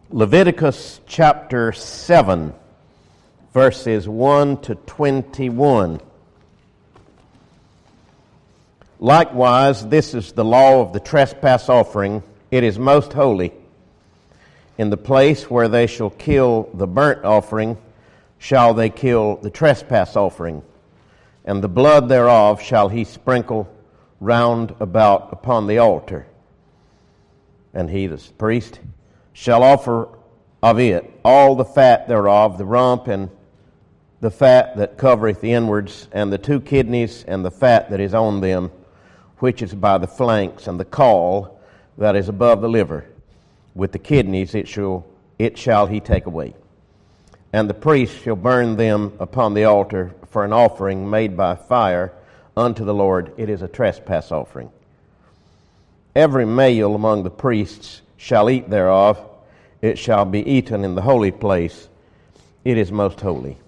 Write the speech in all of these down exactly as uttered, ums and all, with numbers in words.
Leviticus chapter seven, verses one to twenty-one. Likewise, this is the law of the trespass offering. It is most holy. In the place where they shall kill the burnt offering, shall they kill the trespass offering, and the blood thereof shall he sprinkle round about upon the altar. And he, the priest, shall offer of it all the fat thereof, the rump and the fat that covereth the inwards, and the two kidneys and the fat that is on them, which is by the flanks, and the caul that is above the liver. With the kidneys it shall it shall he take away. And the priest shall burn them upon the altar for an offering made by fire unto the Lord. It is a trespass offering. Every male among the priests shall eat thereof. It shall be eaten in the holy place. It is most holy.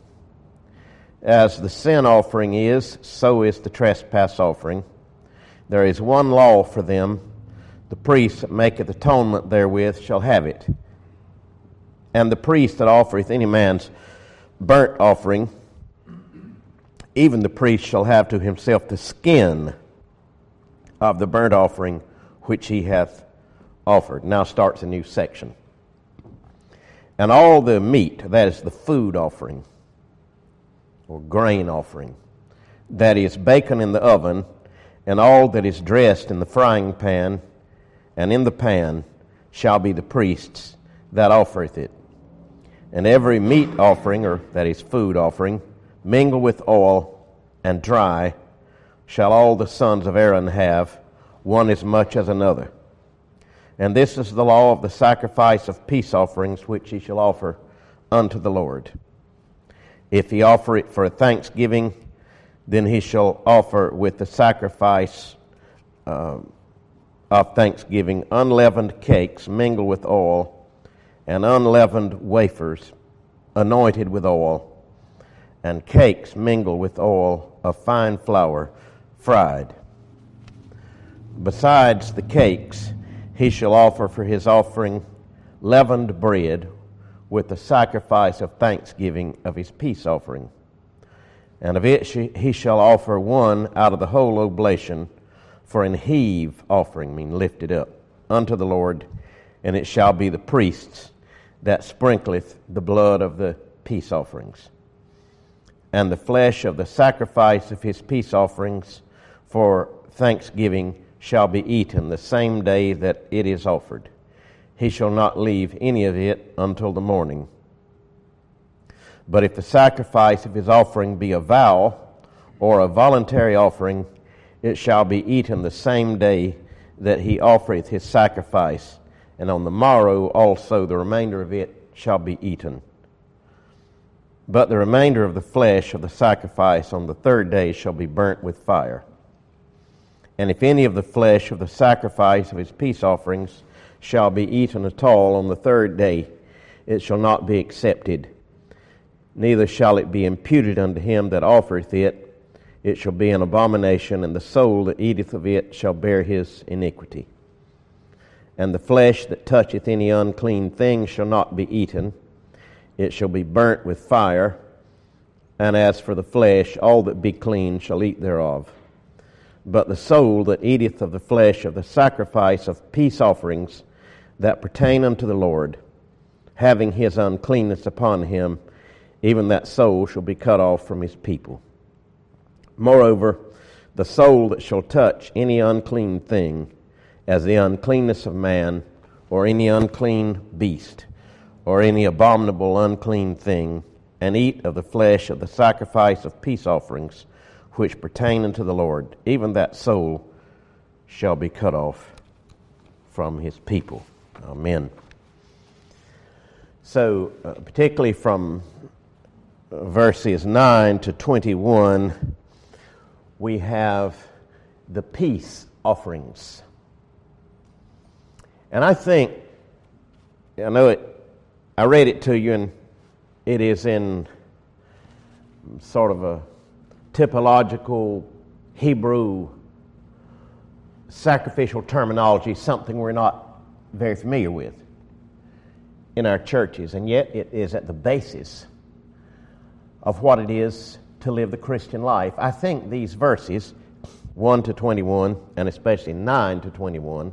As the sin offering is, so is the trespass offering. There is one law for them. The priest that maketh atonement therewith shall have it. And the priest that offereth any man's burnt offering, even the priest shall have to himself the skin of the burnt offering which he hath offered. Now starts a new section. And all the meat, that is the food offering, or grain offering, that is baken in the oven, and all that is dressed in the frying pan, and in the pan, shall be the priest's that offereth it. And every meat offering, or that is food offering, mingled with oil and dry, shall all the sons of Aaron have, one as much as another. And this is the law of the sacrifice of peace offerings, which he shall offer unto the Lord. If he offer it for a thanksgiving, then he shall offer with the sacrifice uh, of thanksgiving unleavened cakes mingled with oil, and unleavened wafers anointed with oil, and cakes mingled with oil of fine flour fried. Besides the cakes, he shall offer for his offering leavened bread with the sacrifice of thanksgiving of his peace offering. And of it he shall offer one out of the whole oblation for an heave offering, mean lifted up, unto the Lord, and it shall be the priest's that sprinkleth the blood of the peace offerings. And the flesh of the sacrifice of his peace offerings for thanksgiving shall be eaten the same day that it is offered. He shall not leave any of it until the morning. But if the sacrifice of his offering be a vow or a voluntary offering, it shall be eaten the same day that he offereth his sacrifice, and on the morrow also the remainder of it shall be eaten. But the remainder of the flesh of the sacrifice on the third day shall be burnt with fire. And if any of the flesh of the sacrifice of his peace offerings shall be eaten at all on the third day, it shall not be accepted, neither shall it be imputed unto him that offereth it. It shall be an abomination, and the soul that eateth of it shall bear his iniquity. And the flesh that toucheth any unclean thing shall not be eaten. It shall be burnt with fire. And as for the flesh, all that be clean shall eat thereof. But the soul that eateth of the flesh of the sacrifice of peace offerings that pertain unto the Lord, having his uncleanness upon him, even that soul shall be cut off from his people. Moreover, the soul that shall touch any unclean thing, as the uncleanness of man, or any unclean beast, or any abominable unclean thing, and eat of the flesh of the sacrifice of peace offerings, which pertain unto the Lord, even that soul shall be cut off from his people. Amen. So, uh, particularly from uh, verses nine to twenty-one, we have the peace offerings. And I think, I know it, I read it to you, and it is in sort of a typological Hebrew sacrificial terminology, something we're not very familiar with. in our churches, and yet it is at the basis of what it is to live the Christian life. I think these verses, one to twenty-one, and especially nine to twenty-one,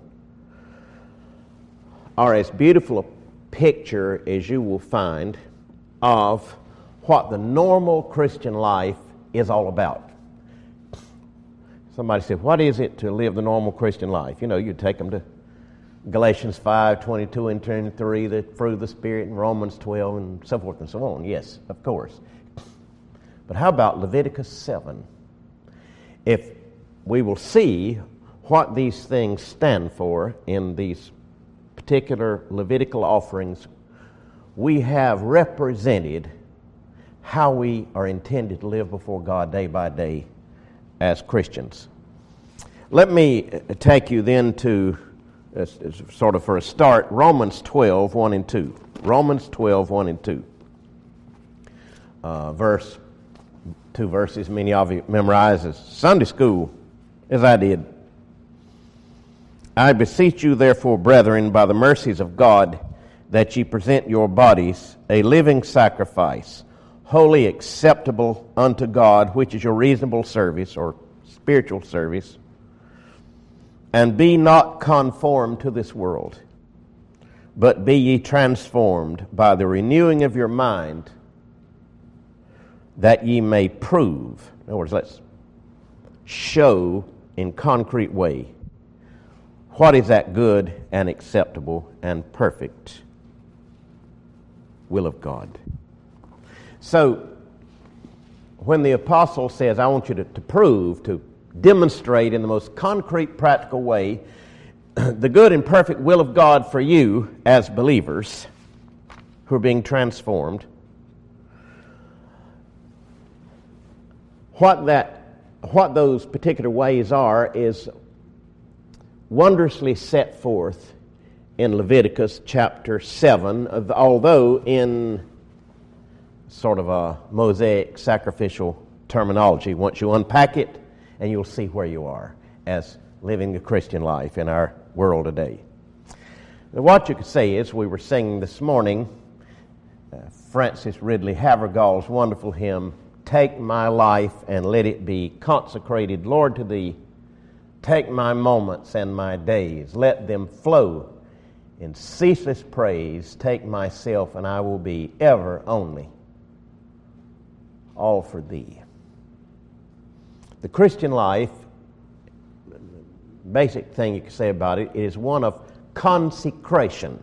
are as beautiful a picture as you will find of what the normal Christian life is all about. Somebody said, what is it to live the normal Christian life? You know, you take them to Galatians five, twenty-two and twenty-three, the fruit of the Spirit, and Romans twelve, and so forth and so on. Yes, of course. But how about Leviticus seven? If we will see what these things stand for in these particular Levitical offerings, we have represented how we are intended to live before God day by day as Christians. Let me take you then to, uh, sort of for a start, Romans twelve, one and two. Romans twelve, one and two. Uh, verse, two verses many of you memorize as Sunday school, as I did. I beseech you, therefore, brethren, by the mercies of God, that ye present your bodies a living sacrifice, wholly acceptable unto God, which is your reasonable service or spiritual service, and be not conformed to this world, but be ye transformed by the renewing of your mind, that ye may prove, in other words, let's show in concrete way what is that good and acceptable and perfect will of God. So, when the apostle says, I want you to, to prove, to demonstrate in the most concrete, practical way the good and perfect will of God for you as believers who are being transformed, what that, what those particular ways are is wondrously set forth in Leviticus chapter seven, although in sort of a Mosaic sacrificial terminology. Once you unpack it, and you'll see where you are as living the Christian life in our world today. Now, what you could say is, we were singing this morning uh, Francis Ridley Havergal's wonderful hymn, Take my life and let it be consecrated, Lord, to Thee. Take my moments and my days, let them flow in ceaseless praise. Take myself and I will be ever only all for Thee. The Christian life, basic thing you can say about it, is one of consecration.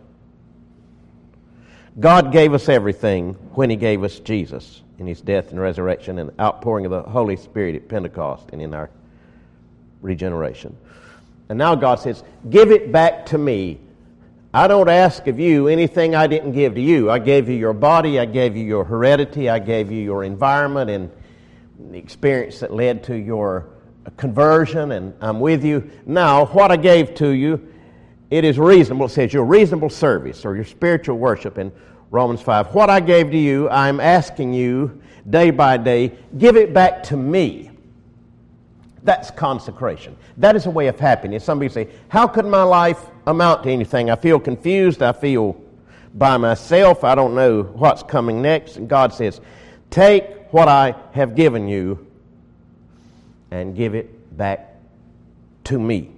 God gave us everything when He gave us Jesus in His death and resurrection and outpouring of the Holy Spirit at Pentecost and in our regeneration. And now God says, give it back to me. I don't ask of you anything I didn't give to you. I gave you your body, I gave you your heredity, I gave you your environment and the experience that led to your conversion, and I'm with you. Now, what I gave to you, it is reasonable. It says your reasonable service or your spiritual worship in Romans five. What I gave to you, I'm asking you day by day, give it back to me. That's consecration. That is a way of happiness. Somebody say, how could my life amount to anything? I feel confused. I feel by myself. I don't know what's coming next. And God says, take what I have given you and give it back to me.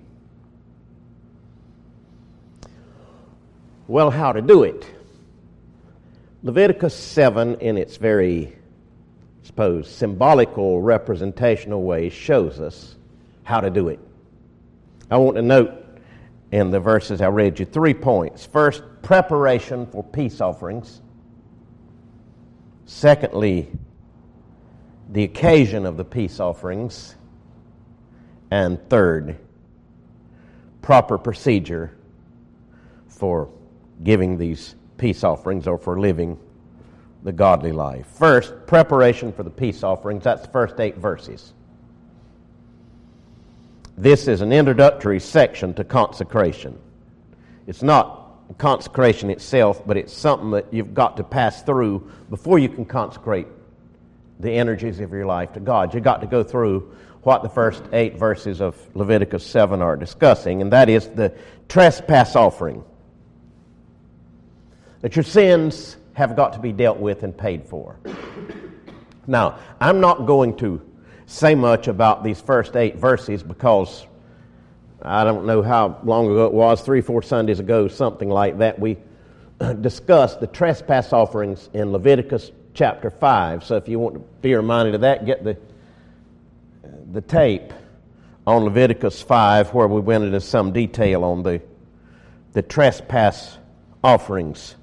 Well, how to do it? Leviticus seven, in its very, I suppose, symbolical, representational way, shows us how to do it. I want to note in the verses I read you three points. First, preparation for peace offerings. Secondly, the occasion of the peace offerings. And third, proper procedure for giving these peace offerings or for living the godly life. First, preparation for the peace offerings. That's the first eight verses. This is an introductory section to consecration. It's not consecration itself, but it's something that you've got to pass through before you can consecrate the energies of your life to God. You've got to go through what the first eight verses of Leviticus seven are discussing, and that is the trespass offering. that your sins have got to be dealt with and paid for. Now, I'm not going to say much about these first eight verses because I don't know how long ago it was, three, four Sundays ago, something like that, we discussed the trespass offerings in Leviticus chapter five. So if you want to be reminded of that, get the the tape on Leviticus five where we went into some detail on the, the trespass offerings.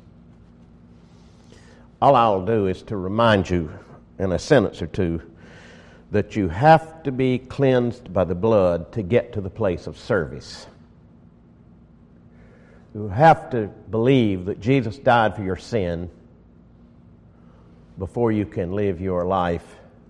All I'll do is to remind you in a sentence or two that you have to be cleansed by the blood to get to the place of service. You have to believe that Jesus died for your sin before you can live your life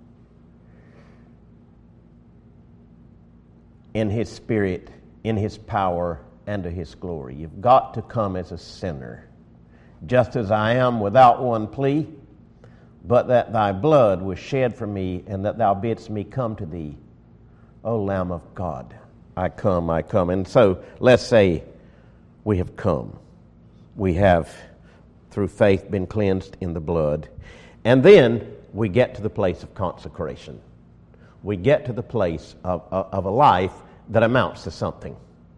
in His Spirit, in His power, and to His glory. You've got to come as a sinner, just as I am, without one plea, but that thy blood was shed for me, and that thou bidst me come to thee, O Lamb of God. I come, I come. And so, let's say we have come. We have, through faith, been cleansed in the blood. And then we get to the place of consecration. We get to the place of, of, of a life that amounts to something.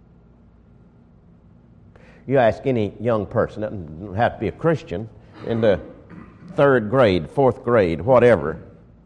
You ask any young person, it doesn't have to be a Christian, in the third grade, fourth grade, whatever,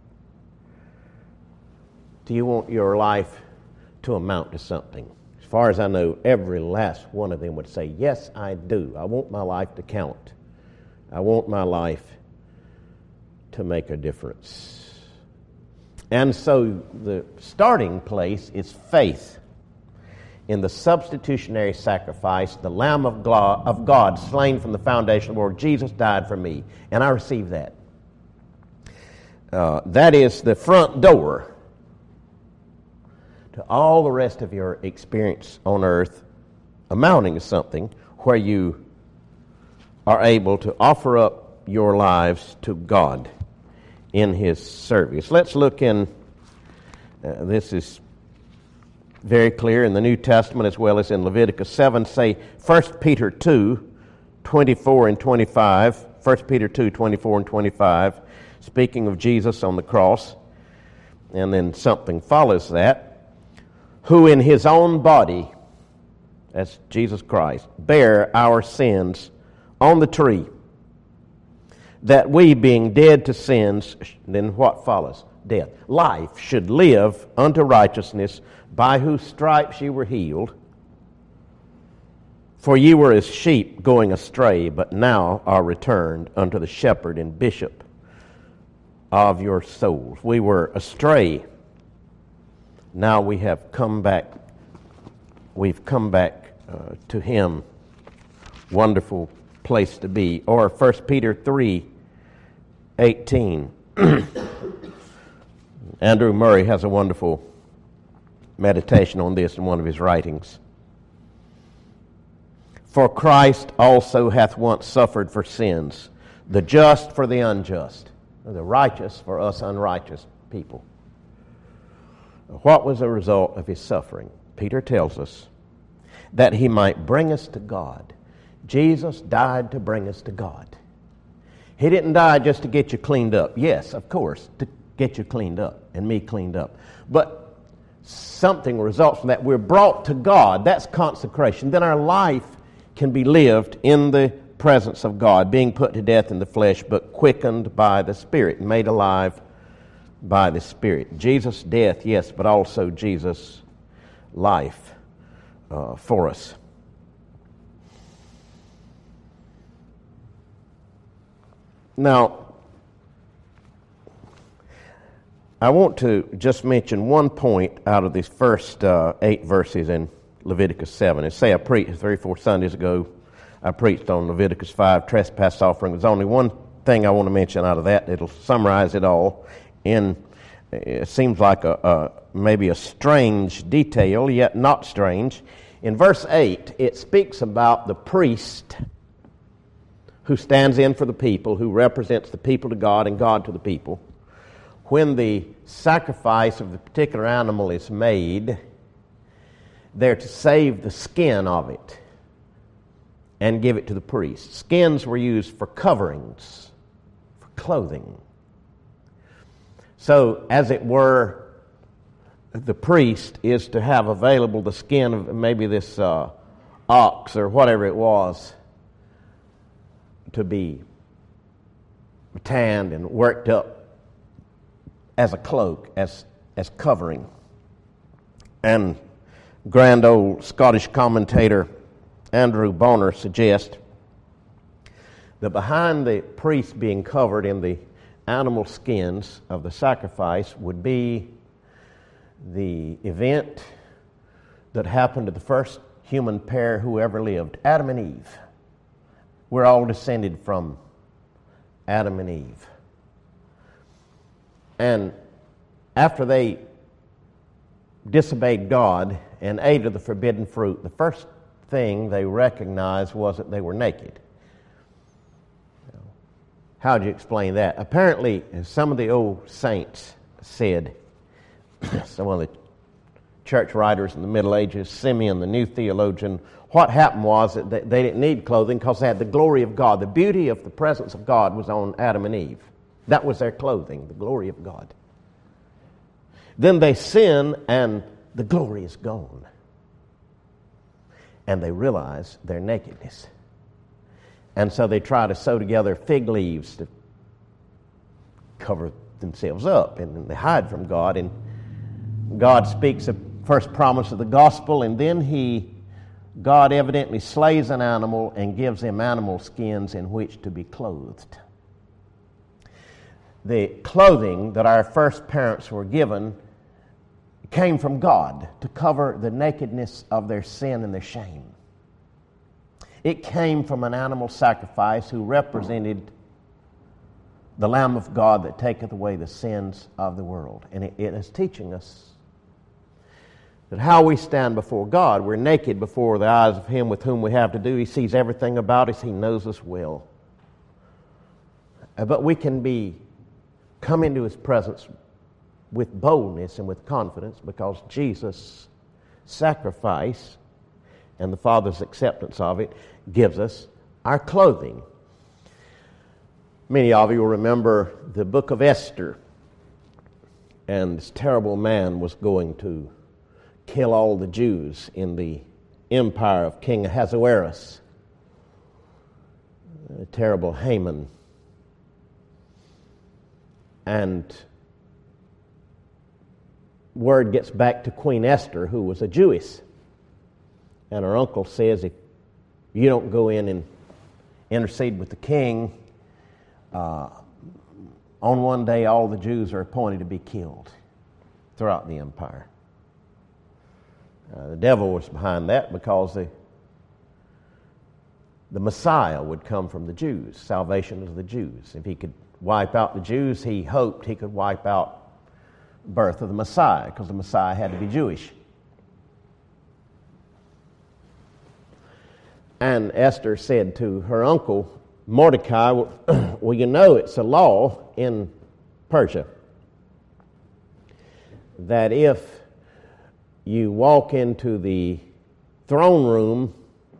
do you want your life to amount to something? As far as I know, every last one of them would say, yes, I do. I want my life to count. I want my life to make a difference. And so the starting place is faith in the substitutionary sacrifice, the Lamb of God slain from the foundation of the world. Jesus died for me, and I receive that. Uh, that is the front door to all the rest of your experience on earth, amounting to something where you are able to offer up your lives to God in His service. Let's look in, uh, this is very clear in the New Testament as well as in Leviticus seven. Say First Peter two, twenty-four and twenty-five. First Peter two, twenty-four and twenty-five, speaking of Jesus on the cross. And then something follows that. Who in His own body, that's Jesus Christ, bare our sins on the tree, that we, being dead to sins, then what follows? Death. Life should live unto righteousness, by whose stripes ye were healed. For ye were as sheep going astray, but now are returned unto the shepherd and bishop of your souls. We were astray. Now we have come back. We've come back uh, to Him. Wonderful place to be. Or First Peter three, eighteen. Andrew Murray has a wonderful meditation on this in one of his writings. For Christ also hath once suffered for sins, the just for the unjust, the righteous for us unrighteous people. What was the result of His suffering? Peter tells us that He might bring us to God. Jesus died to bring us to God. He didn't die just to get you cleaned up. Yes, of course, to get you cleaned up and me cleaned up. But something results from that. We're brought to God. That's consecration. Then our life can be lived in the presence of God, being put to death in the flesh, but quickened by the Spirit, made alive by the Spirit. Jesus' death, yes, but also Jesus' life uh, for us. Now, I want to just mention one point out of these first uh, eight verses in Leviticus seven. And say I preached three or four Sundays ago, I preached on Leviticus five, trespass offering. There's only one thing I want to mention out of that. It'll summarize it all. In it seems like a, a maybe a strange detail, yet not strange. In verse eight, it speaks about the priest who stands in for the people, who represents the people to God and God to the people. When the sacrifice of the particular animal is made, they're to save the skin of it. and give it to the priest. Skins were used for coverings, for clothing. So, as it were, the priest is to have available the skin of maybe this uh, ox or whatever it was to be tanned and worked up as a cloak, as as covering. And grand old Scottish commentator Andrew Bonar suggests that behind the priest being covered in the animal skins of the sacrifice would be the event that happened to the first human pair who ever lived, Adam and Eve. We're all descended from Adam and Eve. And after they disobeyed God and ate of the forbidden fruit, the first thing they recognized was that they were naked. How do you explain that? Apparently, some of the old saints said, some of the church writers in the Middle Ages, Simeon, the new theologian, what happened was that they didn't need clothing because they had the glory of God. The beauty of the presence of God was on Adam and Eve. That was their clothing, the glory of God. Then they sin and the glory is gone. And they realize their nakedness. And so they try to sew together fig leaves to cover themselves up, and they hide from God. And God speaks the first promise of the gospel, and then he, God evidently slays an animal and gives them animal skins in which to be clothed. The clothing that our first parents were given came from God to cover the nakedness of their sin and their shame. It came from an animal sacrifice who represented the Lamb of God that taketh away the sins of the world. And it, it is teaching us that how we stand before God, we're naked before the eyes of Him with whom we have to do. He sees everything about us. He knows us well. But we can be come into His presence with boldness and with confidence because Jesus' sacrifice and the Father's acceptance of it gives us our clothing. Many of you will remember the book of Esther, and this terrible man was going to kill all the Jews in the empire of King Ahasuerus, a terrible Haman. And word gets back to Queen Esther, who was a Jewess. And her uncle says, if you don't go in and intercede with the king, uh, on one day all the Jews are appointed to be killed throughout the empire. Uh, the devil was behind that because the, the Messiah would come from the Jews, salvation of the Jews. If he could wipe out the Jews, he hoped he could wipe out the birth of the Messiah, because the Messiah had to be Jewish. And Esther said to her uncle, Mordecai, well, you know it's a law in Persia that if you walk into the throne room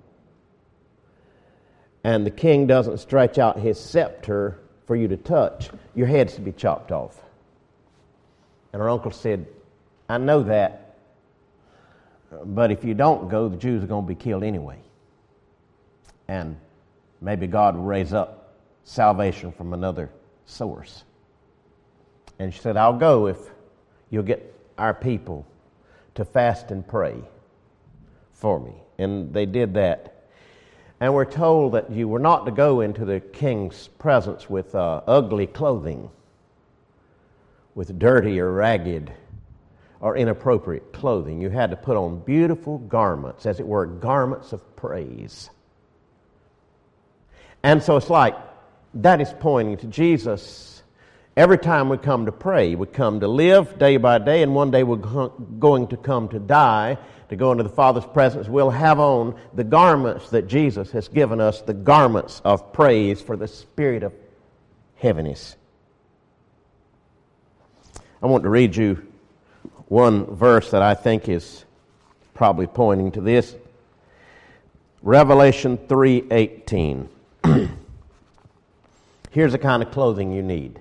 and the king doesn't stretch out his scepter for you to touch, your head's to be chopped off. And her uncle said, I know that, but if you don't go, the Jews are going to be killed anyway. And maybe God will raise up salvation from another source. And she said, I'll go if you'll get our people to fast and pray for me. And they did that. And we're told that you were not to go into the king's presence with uh, ugly clothing, with dirty or ragged or inappropriate clothing. You had to put on beautiful garments, as it were, garments of praise. And so it's like that is pointing to Jesus. Every time we come to pray, we come to live day by day, and one day we're going to come to die, to go into the Father's presence. We'll have on the garments that Jesus has given us, the garments of praise for the spirit of heaviness. I want to read you one verse that I think is probably pointing to this. Revelation three eighteen. Here's the kind of clothing you need.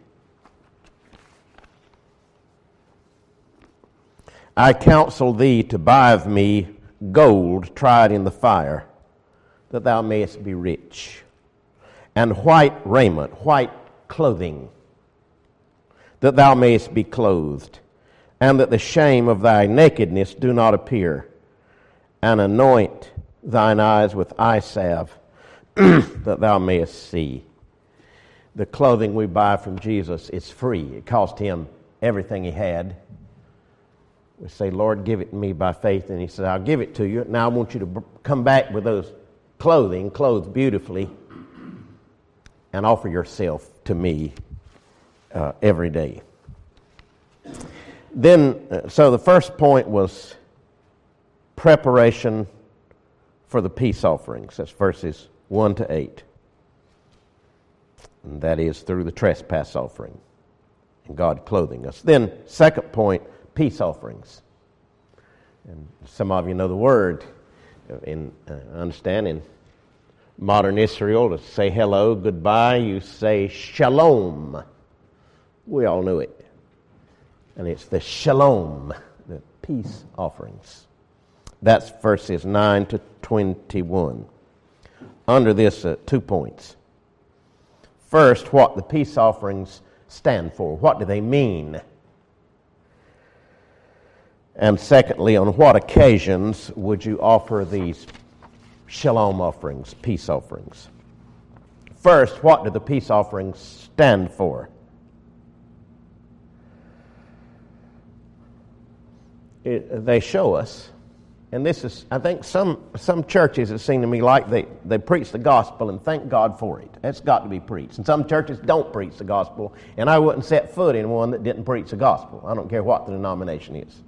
I counsel thee to buy of me gold tried in the fire, that thou mayest be rich, and white raiment, white clothing, that thou mayest be clothed, and that the shame of thy nakedness do not appear, and anoint thine eyes with eye salve, that thou mayest see. The clothing we buy from Jesus is free. It cost him everything he had. We say, Lord, give it to me by faith. And he said, I'll give it to you. Now I want you to come back with those clothing, clothed beautifully, and offer yourself to me uh, every day. Then, uh, so the first point was preparation for the peace offerings. That's verses one to eight. And that is through the trespass offering and God clothing us. Then, second point, peace offerings. And some of you know the word. In uh, understand in modern Israel, to say hello, goodbye, you say shalom. We all knew it. And it's the shalom, the peace offerings. That's verses nine to twenty-one. Under this, uh, two points. First, what the peace offerings stand for. What do they mean? And secondly, on what occasions would you offer these shalom offerings, peace offerings? First, what do the peace offerings stand for? It, they show us, and this is, I think some some churches, it seems to me like they, they preach the gospel and thank God for it. That's got to be preached. And some churches don't preach the gospel, and I wouldn't set foot in one that didn't preach the gospel. I don't care what the denomination is.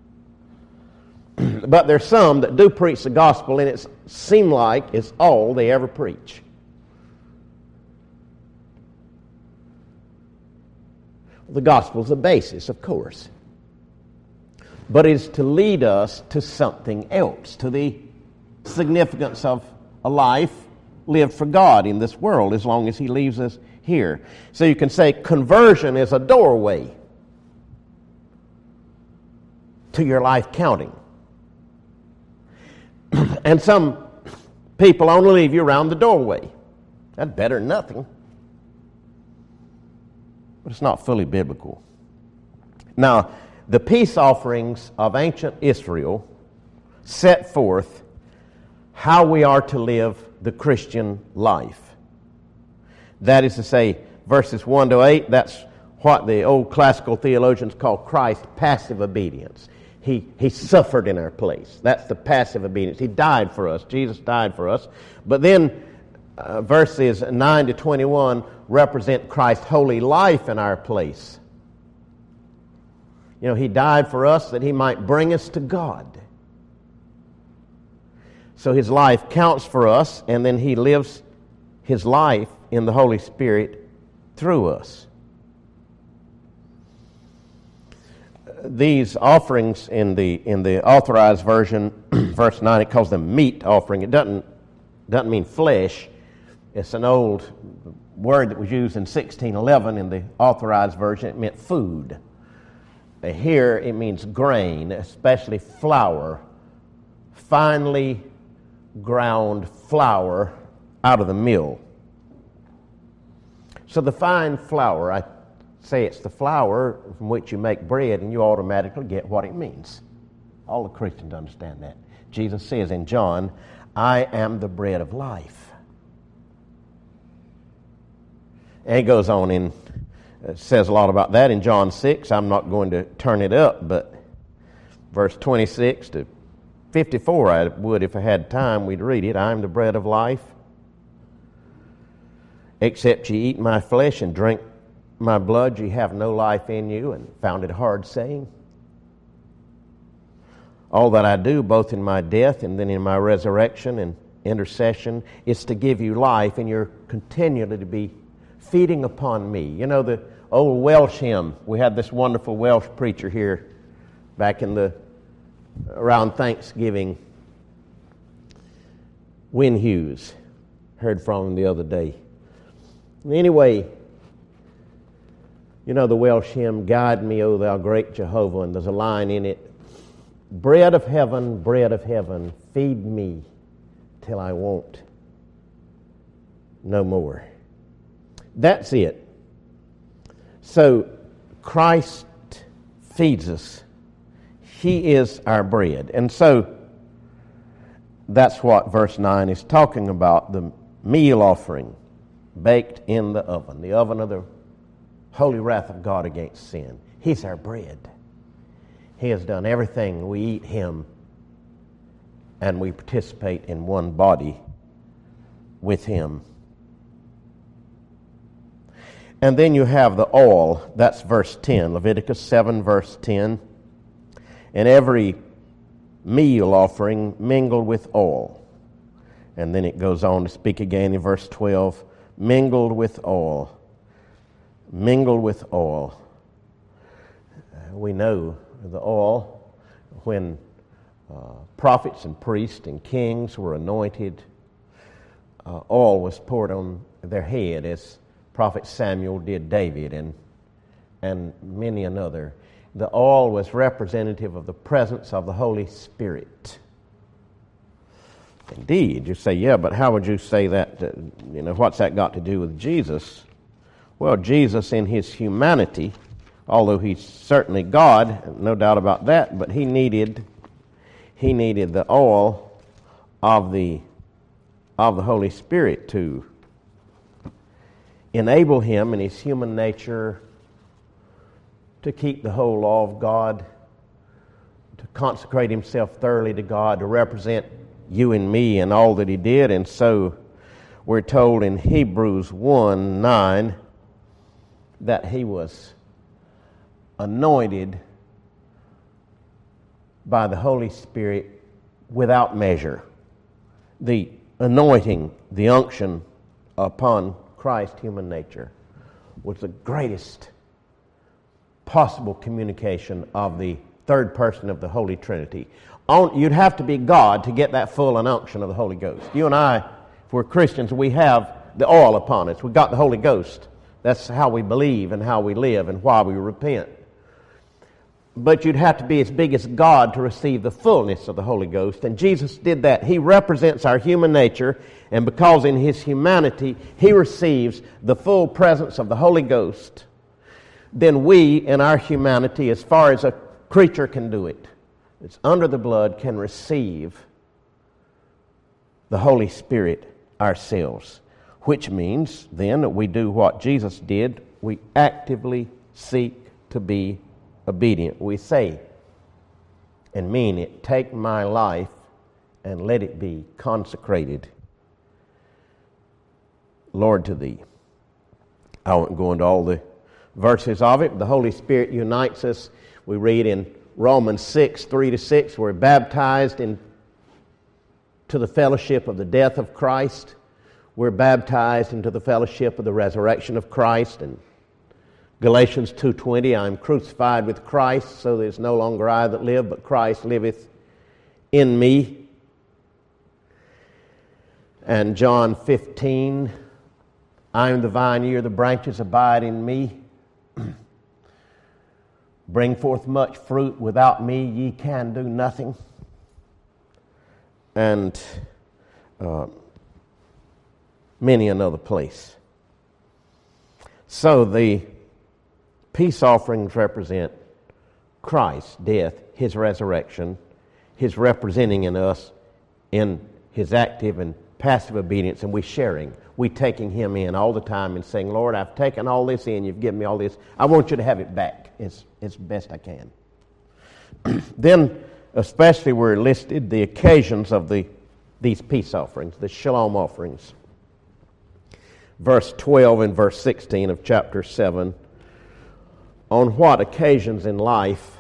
But there's some that do preach the gospel, and it seems like it's all they ever preach. The gospel's the basis, of course. But it's to lead us to something else, to the significance of a life lived for God in this world as long as he leaves us here. So you can say conversion is a doorway to your life counting. And some people only leave you around the doorway. That's better than nothing. But it's not fully biblical. Now, the peace offerings of ancient Israel set forth how we are to live the Christian life. That is to say, verses one to eight, that's what the old classical theologians call Christ's passive obedience. He, he suffered in our place. That's the passive obedience. He died for us. Jesus died for us. But then uh, verses nine to twenty-one represent Christ's holy life in our place. You know, he died for us that he might bring us to God. So his life counts for us, and then he lives his life in the Holy Spirit through us. These offerings in the in the Authorized Version, verse nine, it calls them meat offering. It doesn't doesn't mean flesh. It's an old word that was used in sixteen eleven in the Authorized Version. It meant food. Here it means grain, especially flour, finely ground flour out of the mill. So the fine flour, I say it's the flour from which you make bread, and you automatically get what it means. All the Christians understand that. Jesus says in John, I am the bread of life. And he goes on in, uh, says a lot about that in John six. I'm not going to turn it up, but verse twenty-six to fifty-four, I would, if I had time, we'd read it. I am the bread of life. Except ye eat my flesh and drink my blood, ye have no life in you, and found it hard saying. All that I do, both in my death and then in my resurrection and intercession, is to give you life, and you're continually to be feeding upon me. You know, the old Welsh hymn, we had this wonderful Welsh preacher here back in the, around Thanksgiving. Win Hughes. Heard from him the other day. Anyway, you know the Welsh hymn, Guide Me, O Thou Great Jehovah, and there's a line in it, Bread of heaven, bread of heaven, feed me till I want no more. That's it. So Christ feeds us. He is our bread. And so that's what verse nine is talking about, the meal offering baked in the oven, the oven of the holy wrath of God against sin. He's our bread. He has done everything. We eat Him, and we participate in one body with Him. And then you have the oil. That's verse ten. Leviticus seven, verse ten. And every meal offering mingled with oil. And then it goes on to speak again in verse twelve. Mingled with oil. Mingled with oil. We know the oil, when uh, prophets and priests and kings were anointed, uh, oil was poured on their head, as Prophet Samuel did David and and many another. The oil was representative of the presence of the Holy Spirit. Indeed, you say, yeah, but how would you say that? Uh, you know, what's that got to do with Jesus? Well, Jesus in His humanity, although He's certainly God, no doubt about that, but He needed He needed the oil of the of the Holy Spirit to enable Him in His human nature to keep the whole law of God, to consecrate Himself thoroughly to God, to represent you and me and all that He did. And so we're told in Hebrews one nine that He was anointed by the Holy Spirit without measure. The anointing, the unction upon Christ's human nature was the greatest possible communication of the third person of the Holy Trinity. On, you'd have to be God to get that full unction of the Holy Ghost. You and I, if we're Christians, we have the oil upon us. We've got the Holy Ghost. That's how we believe and how we live and why we repent. But you'd have to be as big as God to receive the fullness of the Holy Ghost. And Jesus did that. He represents our human nature, and because in His humanity He receives the full presence of the Holy Ghost, then we in our humanity, as far as a creature can do it, it's under the blood, can receive the Holy Spirit ourselves. Which means then that we do what Jesus did. We actively seek to be obedient. We say and mean it, take my life and let it be consecrated, Lord, to Thee. I won't go into all the verses of it. The Holy Spirit unites us. We read in Romans six, three to six, we're baptized into the fellowship of the death of Christ. We're baptized into the fellowship of the resurrection of Christ. And Galatians two twenty, I'm crucified with Christ, so that it's no longer I that live, but Christ liveth in me. And John fifteen, I am the vine, ye are the branches, abide in me. Bring forth much fruit, without me ye can do nothing. And uh, many another place. So the peace offerings represent Christ's death, His resurrection, His representing in us in His active and passive obedience, and we sharing, we taking Him in all the time and saying, Lord, I've taken all this in, you've given me all this, I want you to have it back as, as best I can. Then, especially were listed the occasions of the these peace offerings, the shalom offerings. Verse twelve and verse sixteen of chapter seven, on what occasions in life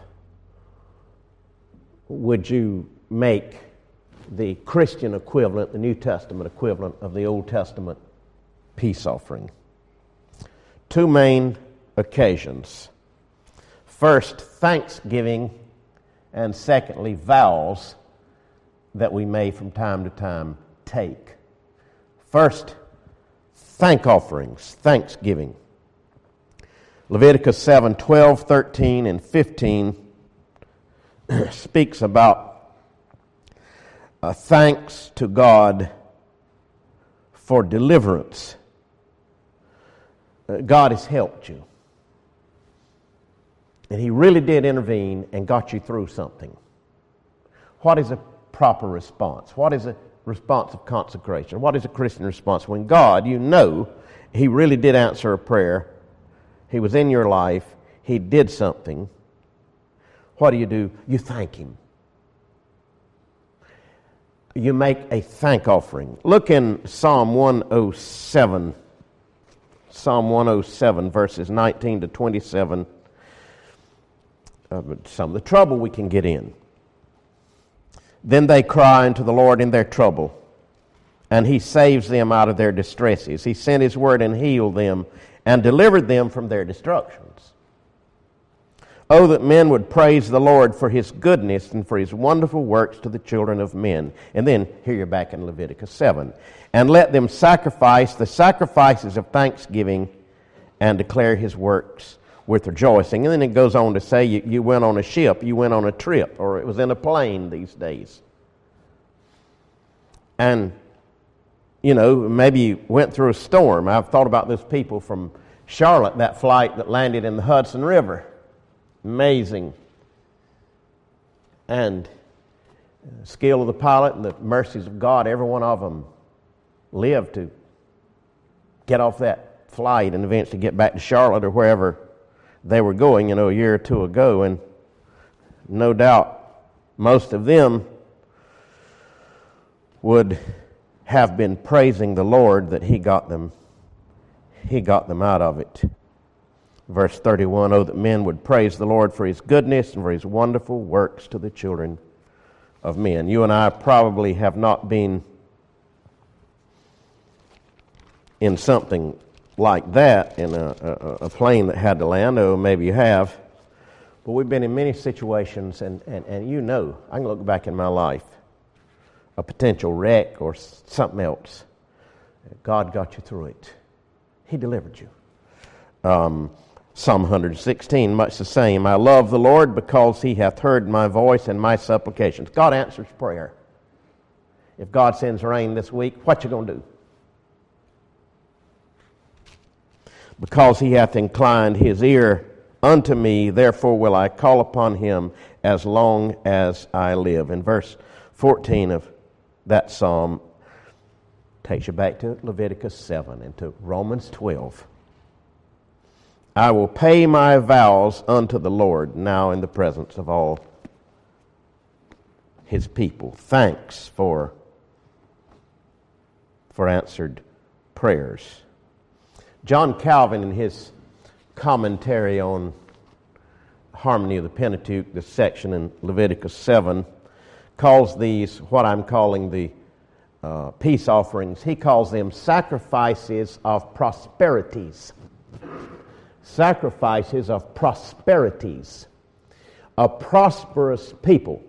would you make the Christian equivalent, the New Testament equivalent of the Old Testament peace offering? Two main occasions. First, thanksgiving, and secondly, vows that we may from time to time take. First, thank offerings, thanksgiving. Leviticus seven, twelve, thirteen, and fifteen speaks about uh, thanks to God for deliverance. Uh, God has helped you. And He really did intervene and got you through something. What is a proper response? What is a response of consecration? What is a Christian response? When God, you know, He really did answer a prayer. He was in your life. He did something. What do you do? You thank Him. You make a thank offering. Look in Psalm one oh seven. Psalm one oh seven, verses nineteen to twenty-seven. Uh, some of the trouble we can get in. Then they cry unto the Lord in their trouble, and He saves them out of their distresses. He sent His word and healed them, and delivered them from their destructions. Oh, that men would praise the Lord for His goodness and for His wonderful works to the children of men. And then, here you're back in Leviticus seven. And let them sacrifice the sacrifices of thanksgiving and declare His works with rejoicing. And then it goes on to say you, you went on a ship, you went on a trip, or it was in a plane these days. And you know, maybe you went through a storm. I've thought about those people from Charlotte, that flight that landed in the Hudson River. Amazing. And the skill of the pilot and the mercies of God, every one of them lived to get off that flight and eventually get back to Charlotte or wherever they were going, you know, a year or two ago. And no doubt most of them would have been praising the Lord that He got them, He got them out of it. Verse thirty-one, oh, that men would praise the Lord for His goodness and for His wonderful works to the children of men. You and I probably have not been in something like that, in a, a, a plane that had to land. Oh, maybe you have. But we've been in many situations, and, and, and you know, I can look back in my life, a potential wreck or something else. God got you through it. He delivered you. Um, Psalm one sixteen, much the same. I love the Lord because He hath heard my voice and my supplications. God answers prayer. If God sends rain this week, what you going to do? Because He hath inclined His ear unto me, therefore will I call upon Him as long as I live. In verse fourteen of that psalm takes you back to Leviticus seven and to Romans twelve. I will pay my vows unto the Lord now in the presence of all His people. Thanks for, for answered prayers. John Calvin, in his commentary on Harmony of the Pentateuch, this section in Leviticus seven, calls these what I'm calling the uh, peace offerings. He calls them sacrifices of prosperities. Sacrifices of prosperities. A prosperous people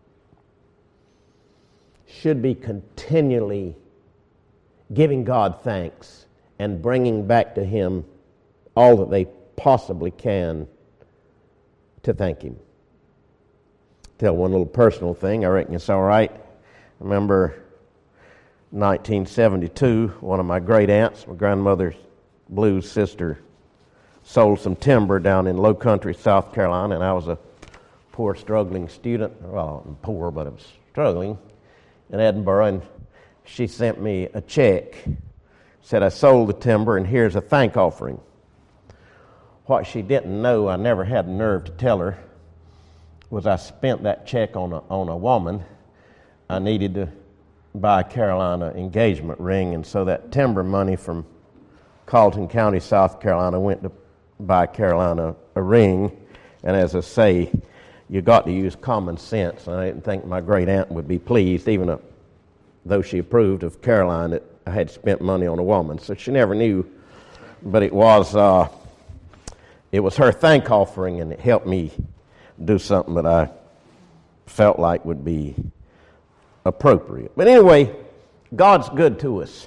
should be continually giving God thanks and bringing back to Him all that they possibly can to thank Him. Tell one little personal thing, I reckon it's all right. I remember nineteen seventy-two, one of my great aunts, my grandmother's blues sister, sold some timber down in low country South Carolina, and I was a poor, struggling student. Well, I'm poor, but I was struggling in Edinburgh, and she sent me a check. Said, I sold the timber, and here's a thank offering. What she didn't know, I never had the nerve to tell her, was I spent that check on a, on a woman. I needed to buy a Carolina engagement ring, and so that timber money from Carlton County, South Carolina, went to buy Carolina a ring. And as I say, you got to use common sense. And I didn't think my great aunt would be pleased, even though she approved of Caroline, that I had spent money on a woman. So she never knew, but it was uh, it was her thank offering, and it helped me do something that I felt like would be appropriate. But anyway, God's good to us.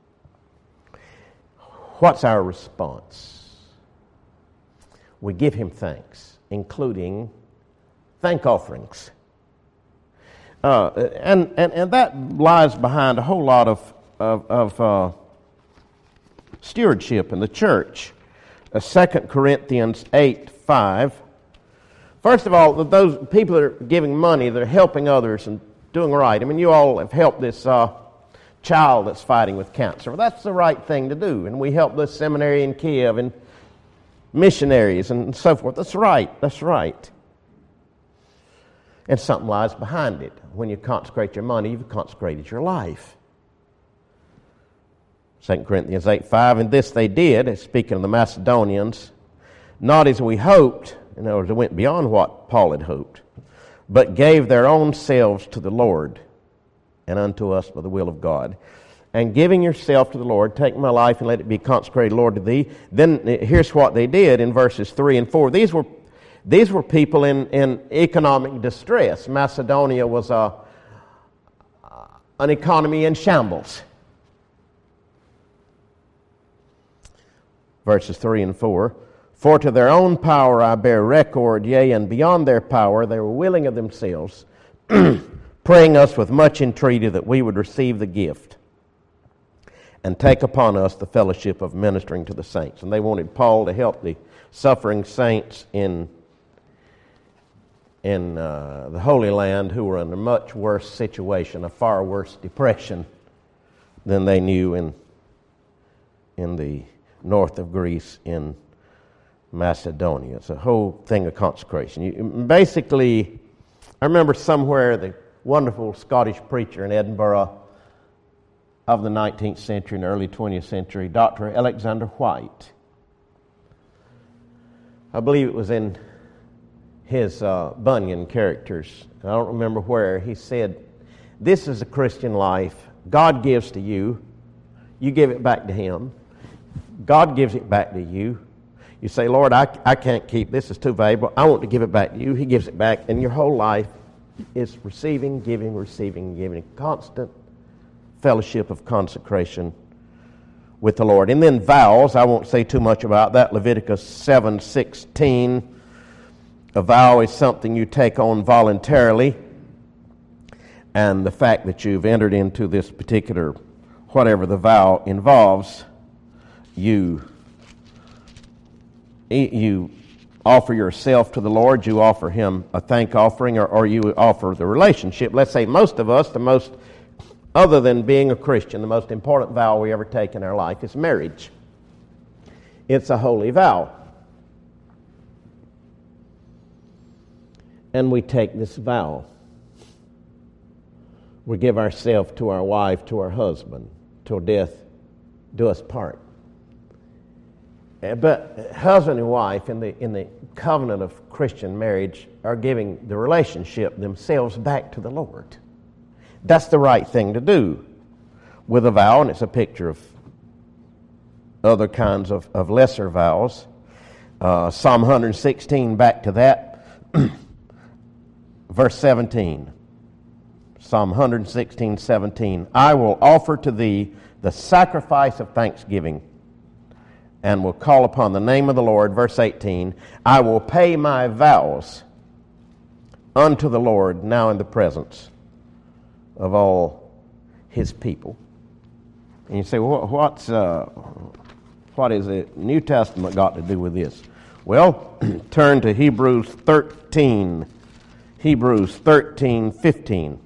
What's our response? We give Him thanks, including thank offerings. Uh, and, and, and that lies behind a whole lot of, of, of uh, stewardship in the church. Uh, Second Corinthians eight five. First of all, those people that are giving money, they're helping others and doing right. I mean, you all have helped this uh, child that's fighting with cancer. Well, that's the right thing to do. And we help this seminary in Kiev and missionaries and so forth. That's right. That's right. And something lies behind it. When you consecrate your money, you've consecrated your life. Second Corinthians eight five, and this they did, speaking of the Macedonians, not as we hoped, in other words, it went beyond what Paul had hoped, but gave their own selves to the Lord and unto us by the will of God. And giving yourself to the Lord, take my life and let it be consecrated, Lord, to thee. Then here's what they did in verses three and four. These were these were people in, in economic distress. Macedonia was a, an economy in shambles. Verses three and four. For to their own power I bear record, yea, and beyond their power they were willing of themselves, praying us with much entreaty that we would receive the gift and take upon us the fellowship of ministering to the saints. And they wanted Paul to help the suffering saints in, in uh, the Holy Land who were in a much worse situation, a far worse depression than they knew in, in the north of Greece in Macedonia. It's a whole thing of consecration. You, basically, I remember somewhere the wonderful Scottish preacher in Edinburgh of the nineteenth century and early twentieth century, Doctor Alexander White. I believe it was in his uh, Bunyan characters. I don't remember where. He said, this is a Christian life. God gives to you. You give it back to Him. God gives it back to you. You say, Lord, I, I can't keep this. It's too valuable. I want to give it back to you. He gives it back. And your whole life is receiving, giving, receiving, giving. Constant fellowship of consecration with the Lord. And then vows. I won't say too much about that. Leviticus seven sixteen. A vow is something you take on voluntarily. And the fact that you've entered into this particular, whatever the vow involves, you you offer yourself to the Lord, you offer Him a thank offering, or, or you offer the relationship. Let's say most of us, the most, other than being a Christian, the most important vow we ever take in our life is marriage. It's a holy vow. And we take this vow. We give ourselves to our wife, to our husband, till death do us part. But husband and wife in the in the covenant of Christian marriage are giving the relationship themselves back to the Lord. That's the right thing to do with a vow, and it's a picture of other kinds of, of lesser vows. Uh, Psalm one sixteen, back to that. Verse seventeen. Psalm one sixteen, seventeen. I will offer to thee the sacrifice of thanksgiving, and will call upon the name of the Lord. Verse eighteen, I will pay my vows unto the Lord now in the presence of all His people. And you say, well, what's uh, what is the New Testament got to do with this? Well, turn to Hebrews thirteen. Hebrews thirteen, fifteen.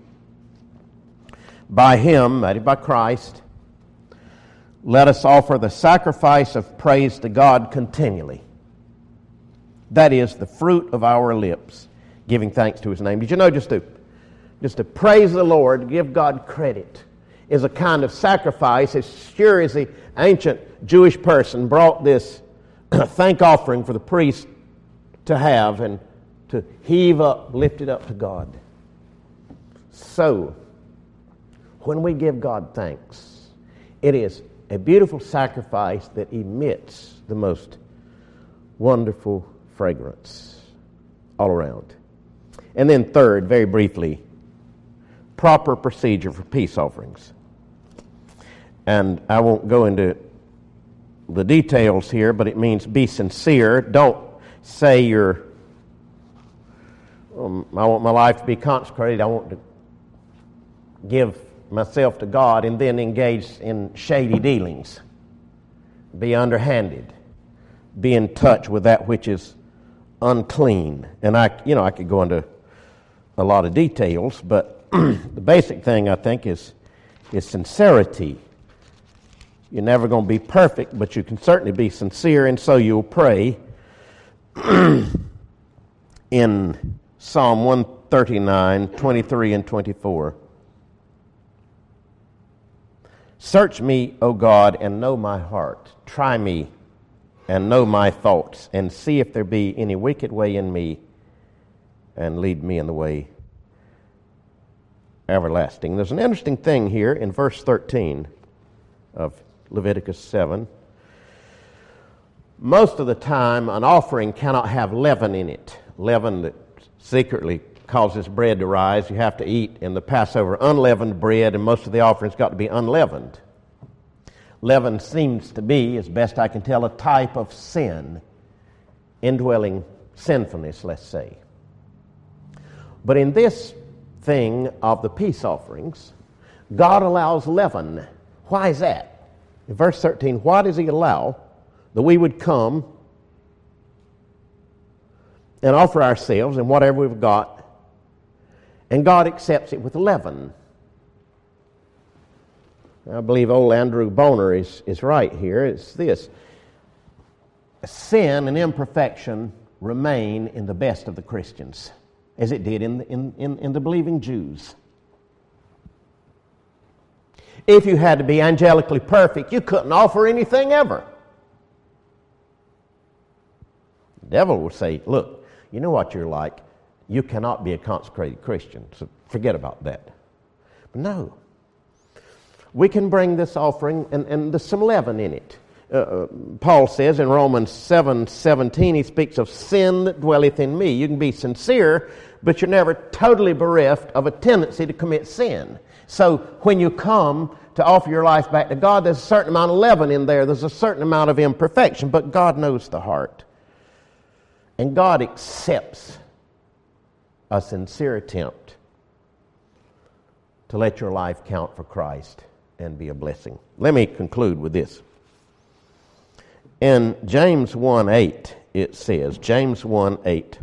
By Him, that is by Christ, let us offer the sacrifice of praise to God continually. That is the fruit of our lips, giving thanks to His name. Did you know just to, just to praise the Lord, give God credit, is a kind of sacrifice, as sure as the ancient Jewish person brought this thank offering for the priest to have and to heave up, lift it up to God. So, when we give God thanks, it is a beautiful sacrifice that emits the most wonderful fragrance all around. And then third, very briefly, proper procedure for peace offerings. And I won't go into the details here, but it means be sincere. Don't say you're, um, I want my life to be consecrated, I want to give myself to God, and then engage in shady dealings. Be underhanded. Be in touch with that which is unclean. And I, you know, I could go into a lot of details, but the basic thing I think is is sincerity. You're never going to be perfect, but you can certainly be sincere, and so you'll pray. In Psalm one thirty-nine, twenty-three and twenty-four. Search me, O God, and know my heart. Try me and know my thoughts, and see if there be any wicked way in me, and lead me in the way everlasting. There's an interesting thing here in verse thirteen of Leviticus seven. Most of the time, an offering cannot have leaven in it. Leaven that secretly causes bread to rise. You have to eat in the Passover unleavened bread, and most of the offerings got to be unleavened. Leaven seems to be, as best I can tell, a type of sin, indwelling sinfulness, let's say. But in this thing of the peace offerings, God allows leaven. Why is that? In verse thirteen, why does He allow that we would come and offer ourselves and whatever we've got, and God accepts it with leaven? I believe old Andrew Boner is, is right here. It's this: sin and imperfection remain in the best of the Christians, as it did in, in, in, in the believing Jews. If you had to be angelically perfect, you couldn't offer anything ever. The devil will say, look, you know what you're like. You cannot be a consecrated Christian, so forget about that. But no. We can bring this offering, and, and there's some leaven in it. Uh, Paul says in Romans seven seventeen, he speaks of sin that dwelleth in me. You can be sincere, but you're never totally bereft of a tendency to commit sin. So when you come to offer your life back to God, there's a certain amount of leaven in there. There's a certain amount of imperfection, but God knows the heart. And God accepts a sincere attempt to let your life count for Christ and be a blessing. Let me conclude with this. In James one eight, it says, James one eight,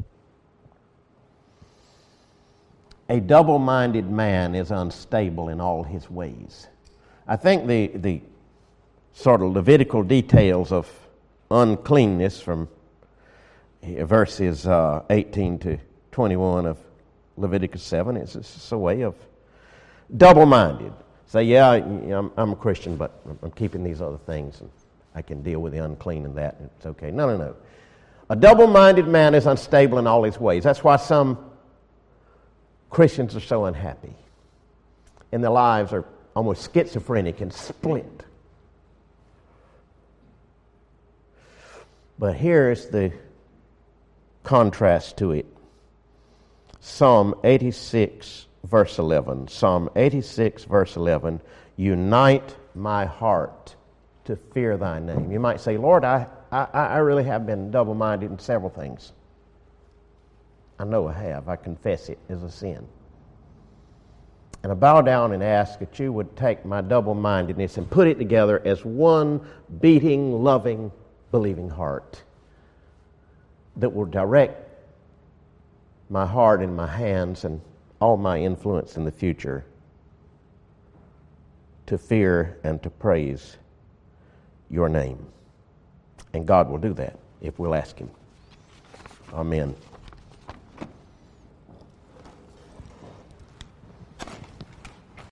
a double-minded man is unstable in all his ways. I think the, the sort of Levitical details of uncleanness from verses uh, eighteen to twenty-one of Leviticus seven, it's just a way of double-minded. Say, yeah, I'm, I'm a Christian, but I'm keeping these other things, and I can deal with the unclean and that, and it's okay. No, no, no. A double-minded man is unstable in all his ways. That's why some Christians are so unhappy, and their lives are almost schizophrenic and split. But here's the contrast to it. Psalm eighty-six, verse eleven. Psalm eighty-six, verse eleven. Unite my heart to fear thy name. You might say, Lord, I, I, I really have been double-minded in several things. I know I have. I confess it as a sin. And I bow down and ask that you would take my double-mindedness and put it together as one beating, loving, believing heart that will direct my heart and my hands and all my influence in the future to fear and to praise your name. And God will do that if we'll ask Him. Amen.